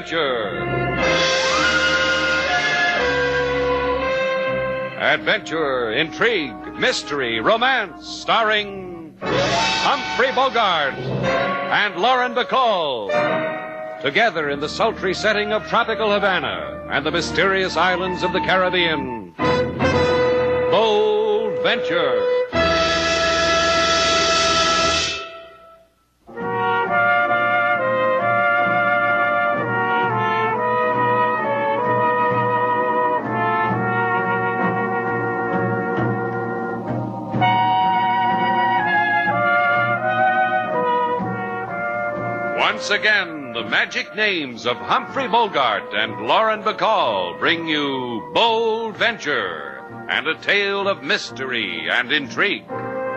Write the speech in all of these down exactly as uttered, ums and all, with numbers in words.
Adventure. Adventure, intrigue, mystery, romance, starring Humphrey Bogart and Lauren Bacall. Together in the sultry setting of tropical Havana and the mysterious islands of the Caribbean. Bold Venture. Once again, the magic names of Humphrey Bogart and Lauren Bacall bring you Bold Venture and a tale of mystery and intrigue.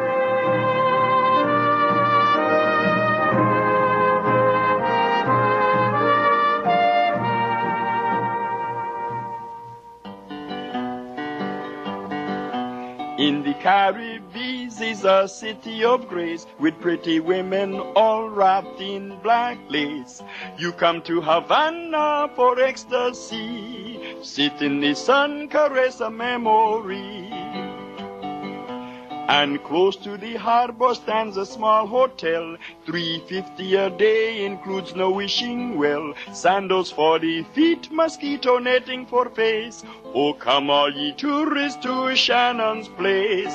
In the Caribbean is a city of grace with pretty women all wrapped in black lace. You come to Havana for ecstasy, sit in the sun, caress a memory. And close to the harbor stands a small hotel. three fifty a day includes no wishing well. Sandals for the feet, mosquito netting for face. Oh, come all ye tourists to Shannon's place.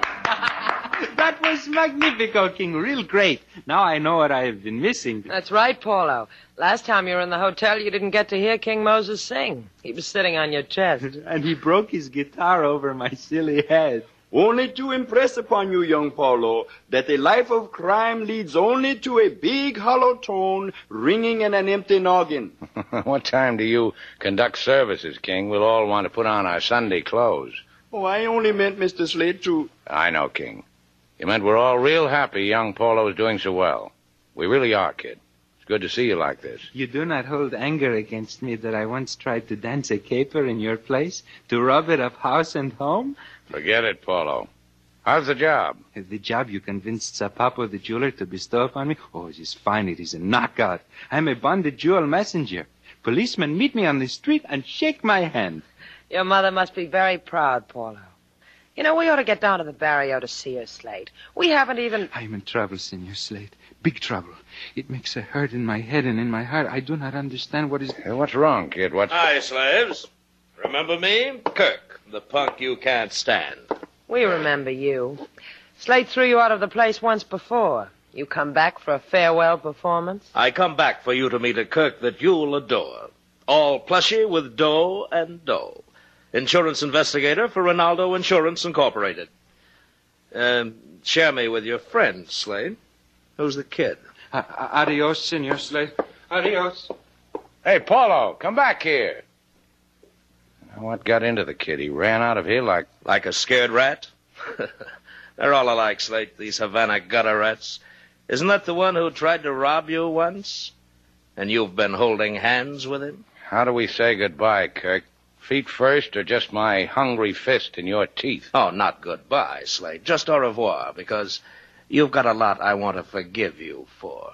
That was magnifico, King. Real great. Now I know what I have been missing. That's right, Paulo. Last time you were in the hotel, you didn't get to hear King Moses sing. He was sitting on your chest. And he broke his guitar over my silly head. Only to impress upon you, young Paulo, that a life of crime leads only to a big hollow tone ringing in an empty noggin. What time do you conduct services, King? We'll all want to put on our Sunday clothes. Oh, I only meant, Mister Slade, to... I know, King. You meant we're all real happy young Paulo is doing so well. We really are, kid. It's good to see you like this. You do not hold anger against me that I once tried to dance a caper in your place, to rob it of house and home? Forget it, Paulo. How's the job? The job you convinced Zapapo the jeweler to bestow upon me? Oh, it is fine. It is a knockout. I'm a bonded jewel messenger. Policemen meet me on the street and shake my hand. Your mother must be very proud, Paulo. You know, we ought to get down to the barrio to see her, Slade. We haven't even... I'm in trouble, Senor Slade. Big trouble. It makes a hurt in my head and in my heart. I do not understand what is... Hey, what's wrong, kid? What's... Hi, slaves. Remember me? Kirk, the punk you can't stand. We remember you. Slade threw you out of the place once before. You come back for a farewell performance? I come back for you to meet a Kirk that you'll adore. All plushy with dough and dough. Insurance investigator for Ronaldo Insurance Incorporated. Um, share me with your friend, Slade. Who's the kid? Uh, adios, Senor Slade. Adios. Hey, Paulo, come back here. What got into the kid? He ran out of here like... Like a scared rat? They're all alike, Slade, these Havana gutter rats. Isn't that the one who tried to rob you once? And you've been holding hands with him? How do we say goodbye, Kirk? Feet first or just my hungry fist in your teeth? Oh, not goodbye, Slade. Just au revoir, because you've got a lot I want to forgive you for.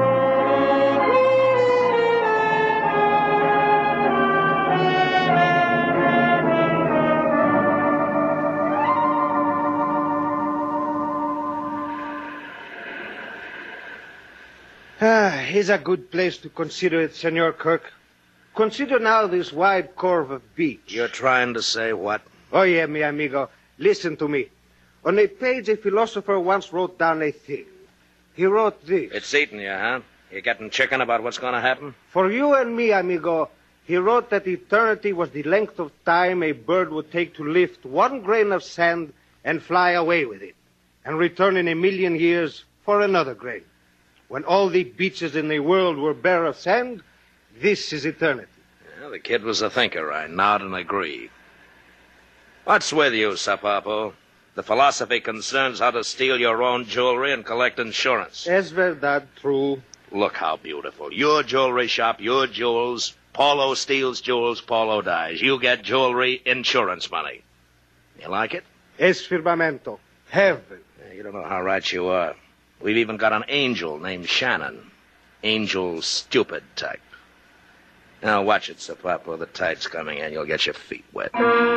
Ah, here's a good place to consider it, Senor Kirk. Consider now this wide curve of beach. You're trying to say what? Oh, yeah, mi amigo. Listen to me. On a page, a philosopher once wrote down a thing. He wrote this. It's eating you, huh? You getting chicken about what's going to happen? For you and me, amigo, he wrote that eternity was the length of time a bird would take to lift one grain of sand and fly away with it, and return in a million years for another grain. When all the beaches in the world were bare of sand, this is eternity. Yeah, the kid was a thinker. I nod and agree. What's with you, Zapapo? The philosophy concerns how to steal your own jewelry and collect insurance. Es verdad, true. Look how beautiful. Your jewelry shop, your jewels. Paulo steals jewels, Paulo dies. You get jewelry, insurance money. You like it? Es firmamento. Heaven. Yeah, you don't know how right you are. We've even got an angel named Shannon. Angel stupid type. Now watch it, Sapapo. The tide's coming in. You'll get your feet wet.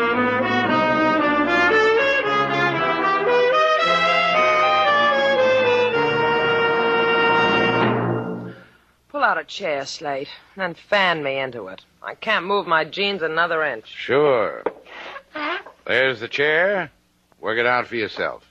Pull out a chair, Slate, and then fan me into it. I can't move my jeans another inch. Sure. There's the chair. Work it out for yourself.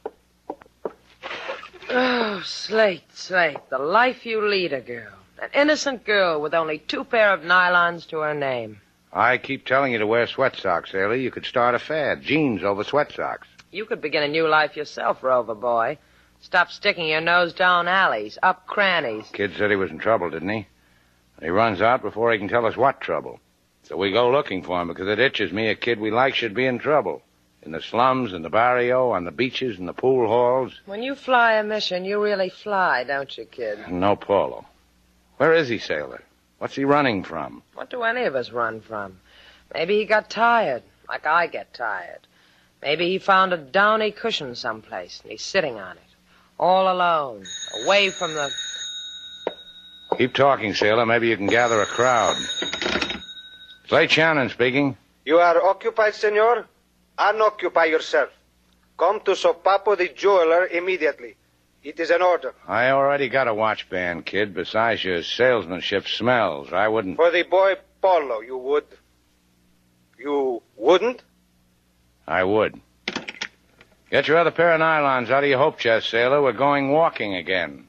Oh, Slate, Slate, the life you lead a girl. An innocent girl with only two pair of nylons to her name. I keep telling you to wear sweat socks, Sailor. You could start a fad. Jeans over sweat socks. You could begin a new life yourself, Rover boy. Stop sticking your nose down alleys, up crannies. Kid said he was in trouble, didn't he? He runs out before he can tell us what trouble. So we go looking for him because it itches me a kid we like should be in trouble. In the slums, in the barrio, on the beaches, in the pool halls. When you fly a mission, you really fly, don't you, kid? No Paulo. Where is he, Sailor? What's he running from? What do any of us run from? Maybe he got tired, like I get tired. Maybe he found a downy cushion someplace, and he's sitting on it, all alone, away from the... Keep talking, Sailor. Maybe you can gather a crowd. Slate Shannon speaking. You are occupied, senor? Unoccupy yourself. Come to Sopapo the jeweler immediately. It is an order. I already got a watch band, kid. Besides, your salesmanship smells. I wouldn't... For the boy Paulo, you would. You wouldn't? I would. Get your other pair of nylons out of your hope chest, Sailor. We're going walking again.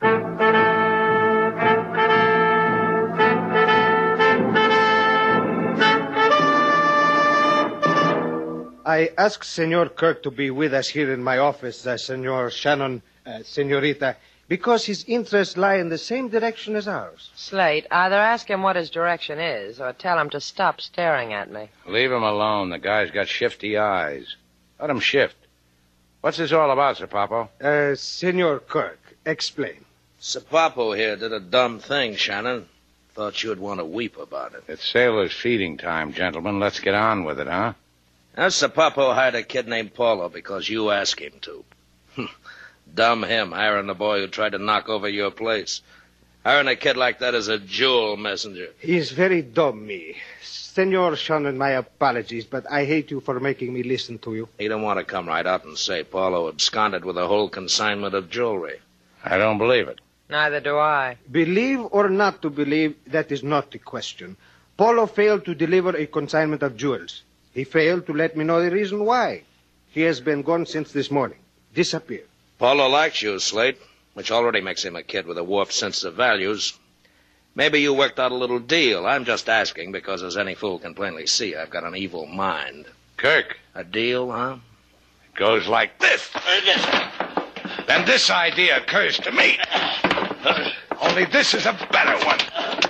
I asked Senor Kirk to be with us here in my office, uh, Senor Shannon, uh, Senorita, because his interests lie in the same direction as ours. Slate, either ask him what his direction is, or tell him to stop staring at me. Leave him alone. The guy's got shifty eyes. Let him shift. What's this all about, Sir Papo? Uh, Senor Kirk, explain. Sapapo here did a dumb thing, Shannon. Thought you'd want to weep about it. It's sailor's feeding time, gentlemen. Let's get on with it, huh? Now, Sapapo hired a kid named Paulo because you asked him to. Dumb him, hiring the boy who tried to knock over your place. Hiring a kid like that is a jewel messenger. He's very dumb, me. Senor Shannon, my apologies, but I hate you for making me listen to you. He don't want to come right out and say Paulo absconded with a whole consignment of jewelry. I don't believe it. Neither do I. Believe or not to believe, that is not the question. Paulo failed to deliver a consignment of jewels. He failed to let me know the reason why. He has been gone since this morning. Disappeared. Paulo likes you, Slate, which already makes him a kid with a warped sense of values. Maybe you worked out a little deal. I'm just asking because, as any fool can plainly see, I've got an evil mind. Kirk. A deal, huh? It goes like this. Then this idea occurs to me. Only this is a better one.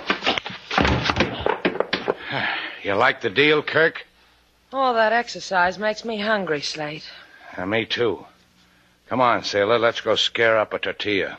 You like the deal, Kirk? All that exercise makes me hungry, Slate. Uh, me too. Come on, sailor. Let's go scare up a tortilla.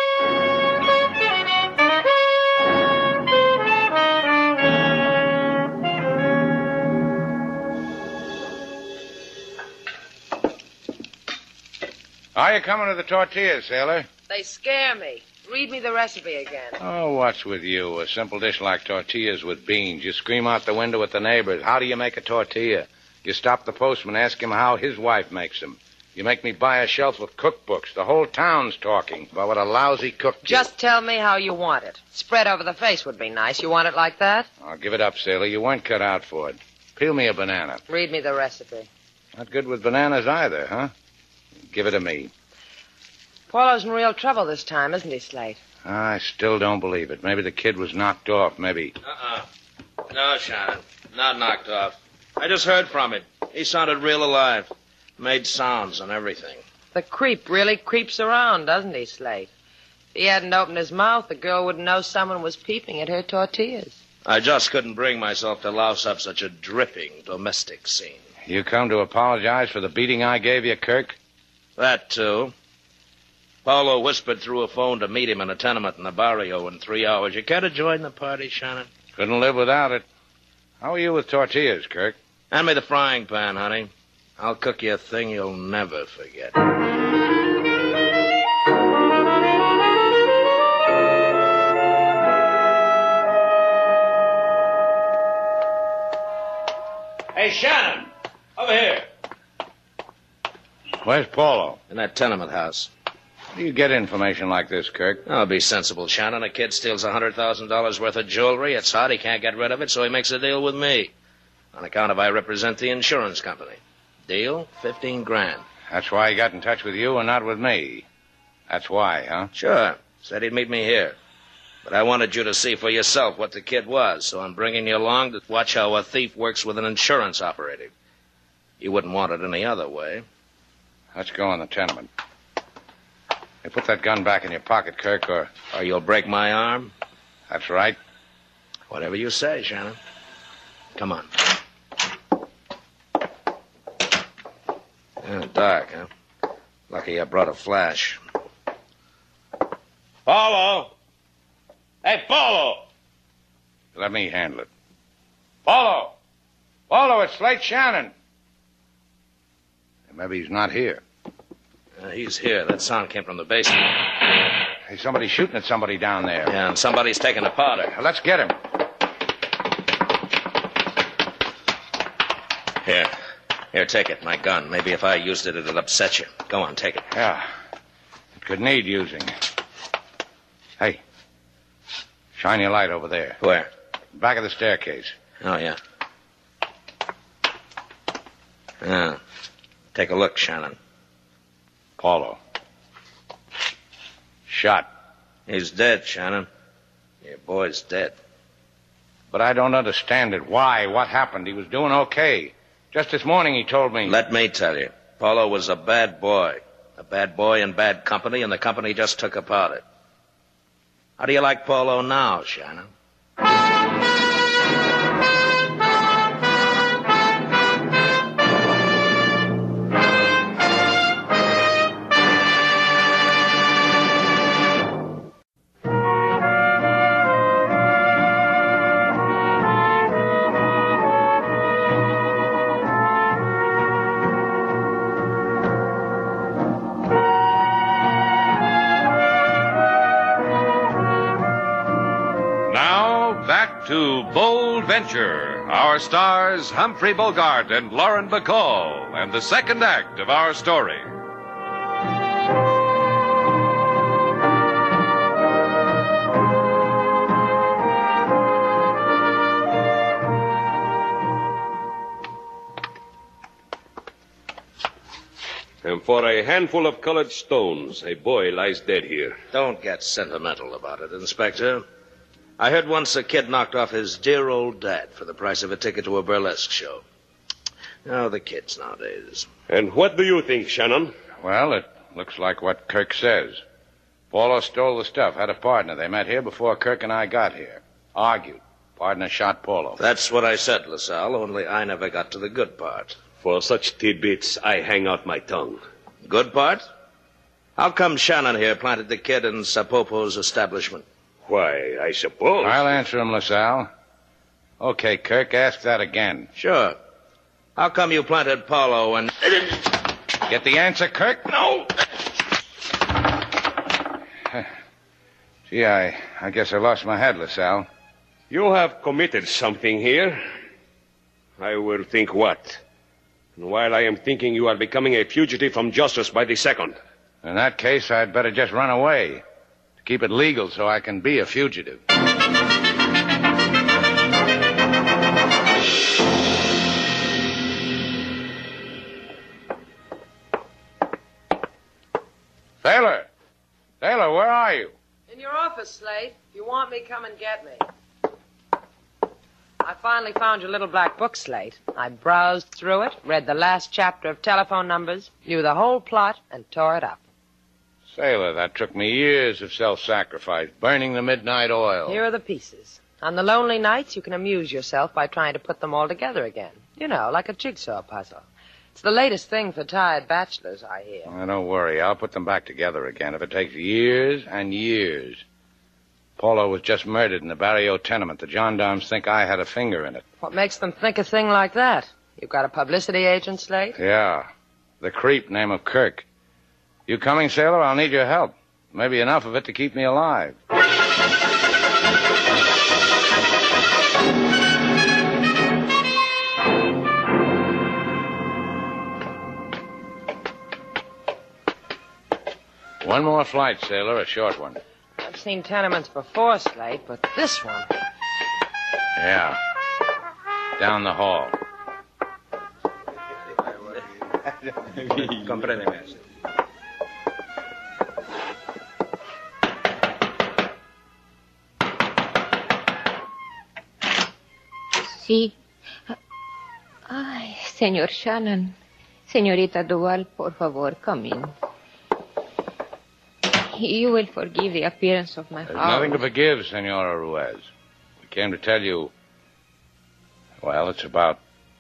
Are you coming to the tortillas, sailor? They scare me. Read me the recipe again. Oh, what's with you? A simple dish like tortillas with beans. You scream out the window at the neighbors. How do you make a tortilla? You stop the postman, ask him how his wife makes them. You make me buy a shelf of cookbooks. The whole town's talking about what a lousy cook you. Just tell me how you want it. Spread over the face would be nice. You want it like that? I'll give it up, sailor. You weren't cut out for it. Peel me a banana. Read me the recipe. Not good with bananas either, huh? Give it to me. Paulo's in real trouble this time, isn't he, Slate? I still don't believe it. Maybe the kid was knocked off, maybe. Uh-uh. No, Shannon. Not knocked off. I just heard from it. He sounded real alive. Made sounds and everything. The creep really creeps around, doesn't he, Slate? If he hadn't opened his mouth, the girl wouldn't know someone was peeping at her tortillas. I just couldn't bring myself to louse up such a dripping domestic scene. You come to apologize for the beating I gave you, Kirk? That, too. Paulo whispered through a phone to meet him in a tenement in the barrio in three hours. You care to join the party, Shannon? Couldn't live without it. How are you with tortillas, Kirk? Hand me the frying pan, honey. I'll cook you a thing you'll never forget. Hey, Shannon! Over here. Where's Paulo? In that tenement house. How do you get information like this, Kirk? Oh, be sensible, Shannon. A kid steals one hundred thousand dollars worth of jewelry. It's hot. He can't get rid of it, so he makes a deal with me. On account of I represent the insurance company. Deal? Fifteen grand. That's why he got in touch with you and not with me. That's why, huh? Sure. Said he'd meet me here. But I wanted you to see for yourself what the kid was, so I'm bringing you along to watch how a thief works with an insurance operative. You wouldn't want it any other way. Let's go in the tenement. Hey, put that gun back in your pocket, Kirk, or... Or you'll break my arm? That's right. Whatever you say, Shannon. Come on. Yeah, dark, huh? Lucky I brought a flash. Paulo! Hey, Paulo! Let me handle it. Paulo! Paulo, it's Slate Shannon. Maybe he's not here. Uh, he's here. That sound came from the basement. Hey, somebody's shooting at somebody down there. Yeah, and somebody's taking a powder. Well, let's get him. Here. Here, take it. My gun. Maybe if I used it, it'd upset you. Go on, take it. Yeah. It could need using. Hey. Shine your light over there. Where? Back of the staircase. Oh, yeah. Yeah. Take a look, Shannon. Paulo. Shot. He's dead, Shannon. Your boy's dead. But I don't understand it. Why? What happened? He was doing okay. Just this morning he told me... Let me tell you. Paulo was a bad boy. A bad boy in bad company, and the company just took apart it. How do you like Paulo now, Shannon? To Bold Venture, our stars Humphrey Bogart and Lauren Bacall, and the second act of our story. And for a handful of colored stones, a boy lies dead here. Don't get sentimental about it, Inspector. I heard once a kid knocked off his dear old dad for the price of a ticket to a burlesque show. Oh, the kids nowadays. And what do you think, Shannon? Well, it looks like what Kirk says. Paulo stole the stuff, had a partner. They met here before Kirk and I got here. Argued. Partner shot Paulo. That's what I said, LaSalle, only I never got to the good part. For such tidbits, I hang out my tongue. Good part? How come Shannon here planted the kid in Sapopo's establishment? Why, I suppose... I'll answer him, LaSalle. Okay, Kirk, ask that again. Sure. How come you planted Paulo and... Get the answer, Kirk? No! Gee, I, I guess I lost my head, LaSalle. You have committed something here. I will think what. And while I am thinking, you are becoming a fugitive from justice by the second. In that case, I'd better just run away. To keep it legal so I can be a fugitive. Sailor! Sailor, where are you? In your office, Slate. If you want me, come and get me. I finally found your little black book, Slate. I browsed through it, read the last chapter of telephone numbers, knew the whole plot, and tore it up. Sailor, that took me years of self-sacrifice, burning the midnight oil. Here are the pieces. On the lonely nights, you can amuse yourself by trying to put them all together again. You know, like a jigsaw puzzle. It's the latest thing for tired bachelors, I hear. Oh, don't worry. I'll put them back together again if it takes years and years. Paulo was just murdered in the Barrio tenement. The gendarmes think I had a finger in it. What makes them think a thing like that? You've got a publicity agent, Slate? Yeah. The creep name of Kirk. You coming, Sailor? I'll need your help. Maybe enough of it to keep me alive. One more flight, sailor, a short one. I've seen tenements before, Slate, but this one... Yeah. Down the hall. Compréndeme. Sí. Ay, señor Shannon. Señorita Duval, por favor, come in. You will forgive the appearance of my There's house. nothing to forgive, Senora Ruiz. We came to tell you... Well, it's about...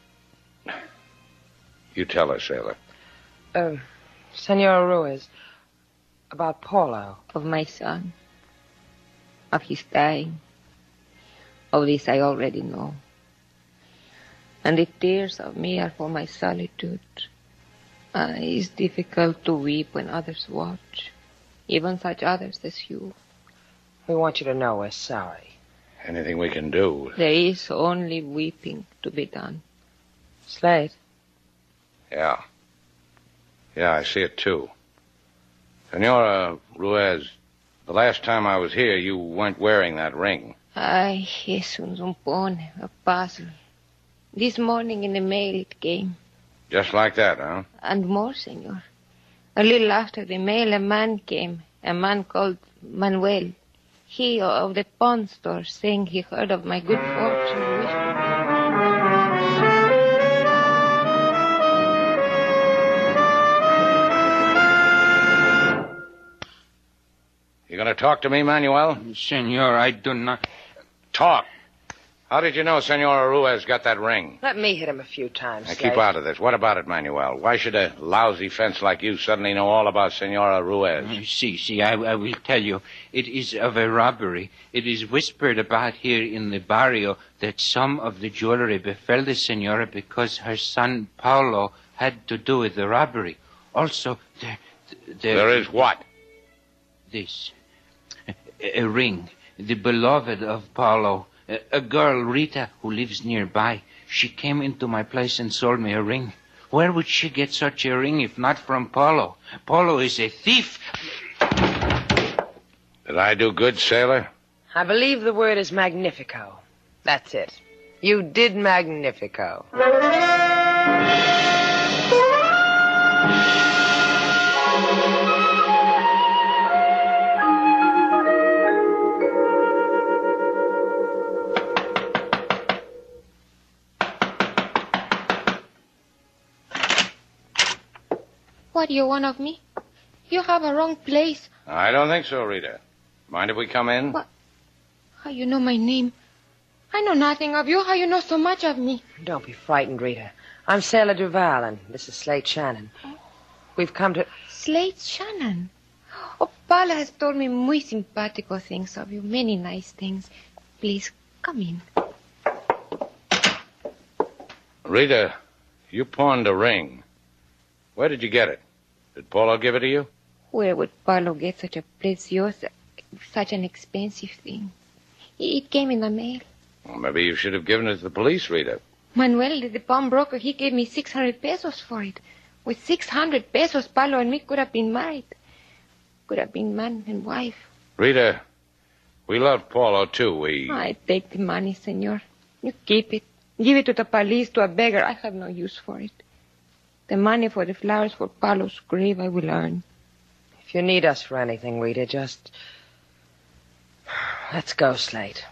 You tell her, sailor. Uh, Senora Ruiz, about Paulo. Of my son. Of his dying. Of this I already know. And the tears of me are for my solitude. Ah, it's difficult to weep when others watch. Even such others as you. We want you to know we're sorry. Anything we can do. There is only weeping to be done. Slate? Yeah. Yeah, I see it too. Senora Ruiz, the last time I was here, you weren't wearing that ring. Ay, es un zumpone, a puzzle. This morning in the mail it came. Just like that, huh? And more, senor. A little after the mail, a man came, a man called Manuel. He of the pawn store, saying he heard of my good fortune. You gonna talk to me, Manuel? Senor, I do not... Talk. How did you know Senora Ruiz got that ring? Let me hit him a few times, Now, Slate. keep out of this. What about it, Manuel? Why should a lousy fence like you suddenly know all about Senora Ruiz? See, see, I, I will tell you. It is of a robbery. It is whispered about here in the barrio that some of the jewelry befell the senora because her son Paulo had to do with the robbery. Also, there... There, There is what? This. A, a ring. The beloved of Paulo. A, a girl, Rita, who lives nearby. She came into my place and sold me a ring. Where would she get such a ring if not from Paulo? Paulo is a thief. Did I do good, sailor? I believe the word is magnifico. That's it. You did magnifico. What do you want of me? You have a wrong place. I don't think so, Rita. Mind if we come in? What? How you know my name? I know nothing of you. How you know so much of me? Don't be frightened, Rita. I'm Sailor Duval, and this is Slate Shannon. We've come to... Slate Shannon. Oh, Paula has told me muy simpático things of you. Many nice things. Please, come in. Rita, you pawned a ring. Where did you get it? Did Paulo give it to you? Where would Paulo get such a precious, such an expensive thing? It came in the mail. Well, maybe you should have given it to the police, Rita. Manuel, the pawnbroker, he gave me six hundred pesos for it. With six hundred pesos, Paulo and me could have been married. Could have been man and wife. Rita, we love Paulo, too. We... I take the money, senor. You keep it. Give it to the police, to a beggar. I have no use for it. The money for the flowers for Paulo's grave I will earn. If you need us for anything, Rita, just... Let's go, Slate.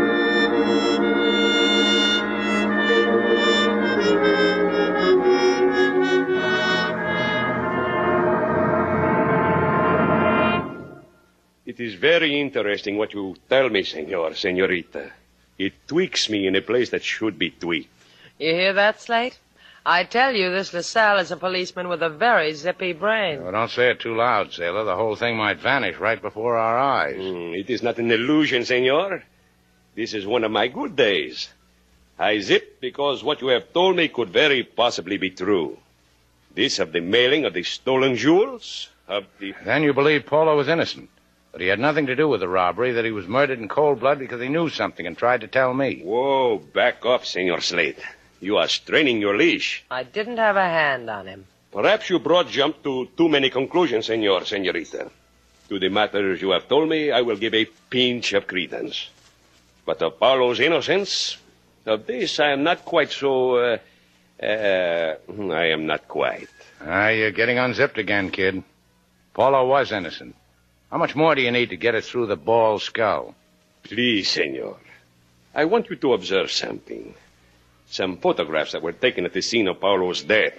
It is very interesting what you tell me, senor, senorita. It tweaks me in a place that should be tweaked. You hear that, Slate? I tell you, this LaSalle is a policeman with a very zippy brain. Well, don't say it too loud, sailor. The whole thing might vanish right before our eyes. Mm, it is not an illusion, senor. This is one of my good days. I zip because what you have told me could very possibly be true. This of the mailing of the stolen jewels, of the... Then you believe Paulo was innocent, that he had nothing to do with the robbery, that he was murdered in cold blood because he knew something and tried to tell me. Whoa, back up, Senor Slate. You are straining your leash. I didn't have a hand on him. Perhaps you brought jump to too many conclusions, senor, senorita. To the matters you have told me, I will give a pinch of credence. But of Paulo's innocence, of this I am not quite so... Uh, uh, I am not quite. Ah, you're getting unzipped again, kid. Paulo was innocent. How much more do you need to get it through the bald skull? Please, senor. I want you to observe something. Some photographs that were taken at the scene of Paulo's death.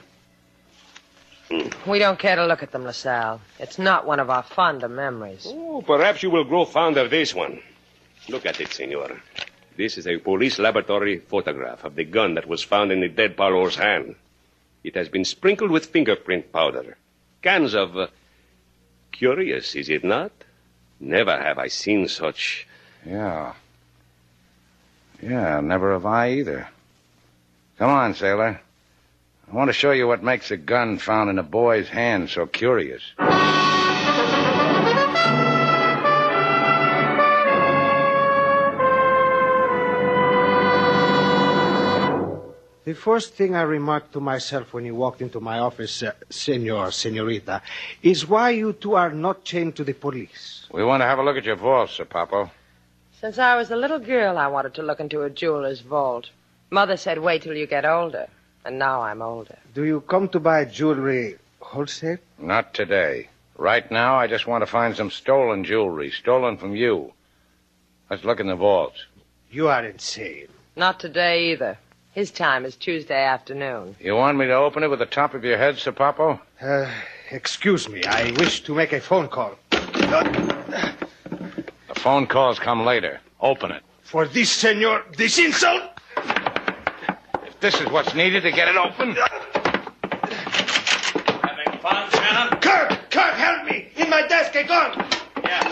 We don't care to look at them, LaSalle. It's not one of our fonder memories. Oh, perhaps you will grow fond of this one. Look at it, senor. This is a police laboratory photograph of the gun that was found in the dead Paulo's hand. It has been sprinkled with fingerprint powder. Cans of... Uh, curious, is it not? Never have I seen such... Yeah. Yeah, never have I either. Come on, sailor. I want to show you what makes a gun found in a boy's hand so curious. The first thing I remarked to myself when you walked into my office, uh, senor, senorita, is why you two are not chained to the police. We want to have a look at your vault, Sir Papo. Since I was a little girl, I wanted to look into a jeweler's vault. Mother said wait till you get older, and now I'm older. Do you come to buy jewelry wholesale? Not today. Right now, I just want to find some stolen jewelry, stolen from you. Let's look in the vaults. You are insane. Not today either. His time is Tuesday afternoon. You want me to open it with the top of your head, Sir Papo? Uh, excuse me. I wish to make a phone call. The phone calls come later. Open it. For this, senor, this insult? If this is what's needed to get it open... Having fun, Shannon? Kirk! Kirk, help me! In my desk, a gun! Yeah.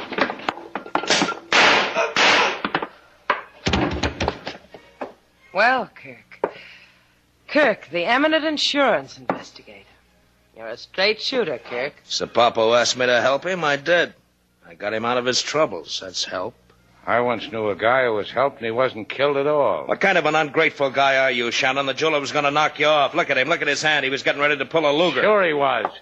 Well, Kirk. Kirk, the eminent insurance investigator. You're a straight shooter, Kirk. Sir Papo asked me to help him. I did. I got him out of his troubles. That's help. I once knew a guy who was helped and he wasn't killed at all. What kind of an ungrateful guy are you, Shannon? The jeweler was going to knock you off. Look at him. Look at his hand. He was getting ready to pull a Luger. Sure he was.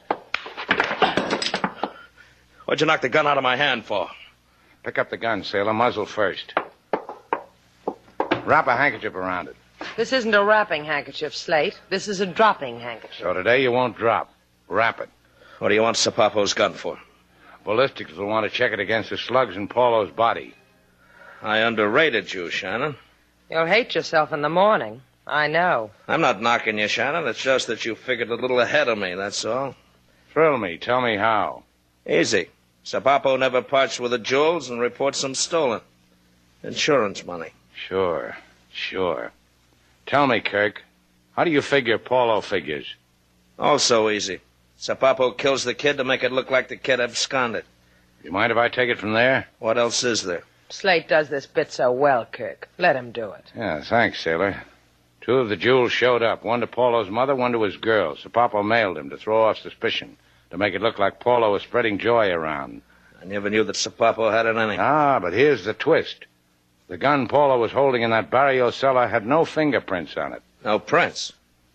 What'd you knock the gun out of my hand for? Pick up the gun, sailor. Muzzle first. Wrap a handkerchief around it. This isn't a wrapping handkerchief, Slate. This is a dropping handkerchief. So today you won't drop. Wrap it. What do you want Sir Papo's gun for? Ballistics will want to check it against the slugs in Paulo's body. I underrated you, Shannon. You'll hate yourself in the morning. I know. I'm not knocking you, Shannon. It's just that you figured a little ahead of me, that's all. Thrill me. Tell me how. Easy. Sir Papo never parts with the jewels and reports them stolen. Insurance money. Sure, sure. Tell me, Kirk, how do you figure Paulo figures? Also easy. Sir Papo kills the kid to make it look like the kid absconded. You mind if I take it from there? What else is there? Slate does this bit so well, Kirk. Let him do it. Yeah, thanks, sailor. Two of the jewels showed up, one to Paulo's mother, one to his girl. Sir Papo mailed him to throw off suspicion, to make it look like Paulo was spreading joy around. I never knew that Sir Papo had it in him. Ah, but here's the twist. The gun Paulo was holding in that barrio cellar had no fingerprints on it. No prints?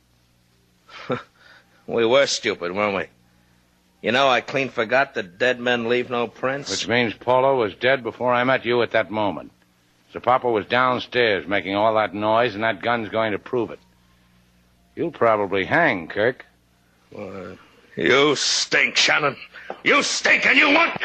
We were stupid, weren't we? You know, I clean forgot that dead men leave no prints. Which means Paulo was dead before I met you at that moment. Sir Papo was downstairs making all that noise, and that gun's going to prove it. You'll probably hang, Kirk. Uh, you stink, Shannon. You stink, and you want...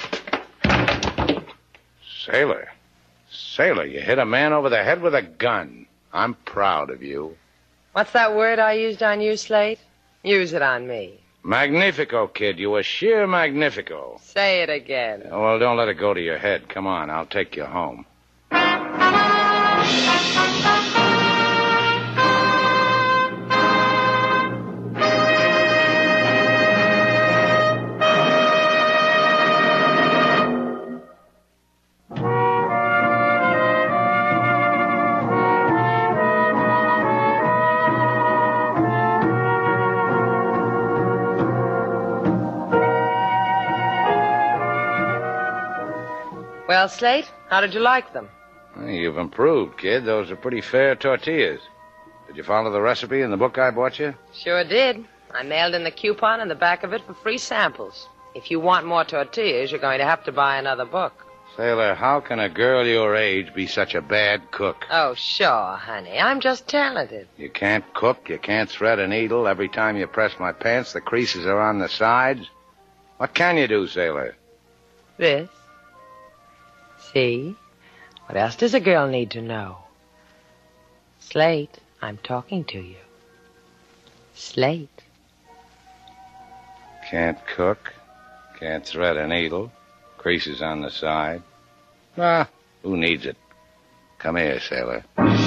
Sailor. Sailor, you hit a man over the head with a gun. I'm proud of you. What's that word I used on you, Slate? Use it on me. Magnifico, kid. You were sheer magnifico. Say it again. Well, don't let it go to your head. Come on, I'll take you home. Well, Slate, how did you like them? You've improved, kid. Those are pretty fair tortillas. Did you follow the recipe in the book I bought you? Sure did. I mailed in the coupon in the back of it for free samples. If you want more tortillas, you're going to have to buy another book. Sailor, how can a girl your age be such a bad cook? Oh, sure, honey. I'm just talented. You can't cook, you can't thread a needle. Every time you press my pants, the creases are on the sides. What can you do, Sailor? This. See? What else does a girl need to know? Slate, I'm talking to you. Slate. Can't cook, can't thread a needle, creases on the side. Ah, who needs it? Come here, Sailor.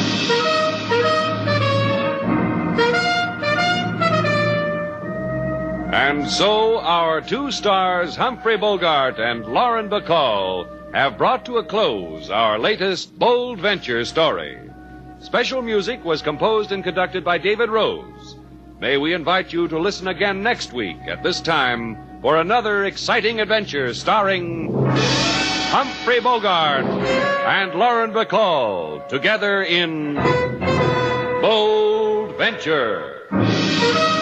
And so our two stars, Humphrey Bogart and Lauren Bacall, have brought to a close our latest bold venture story. Special music was composed and conducted by David Rose. May we invite you to listen again next week at this time for another exciting adventure starring Humphrey Bogart and Lauren Bacall together in Bold Venture.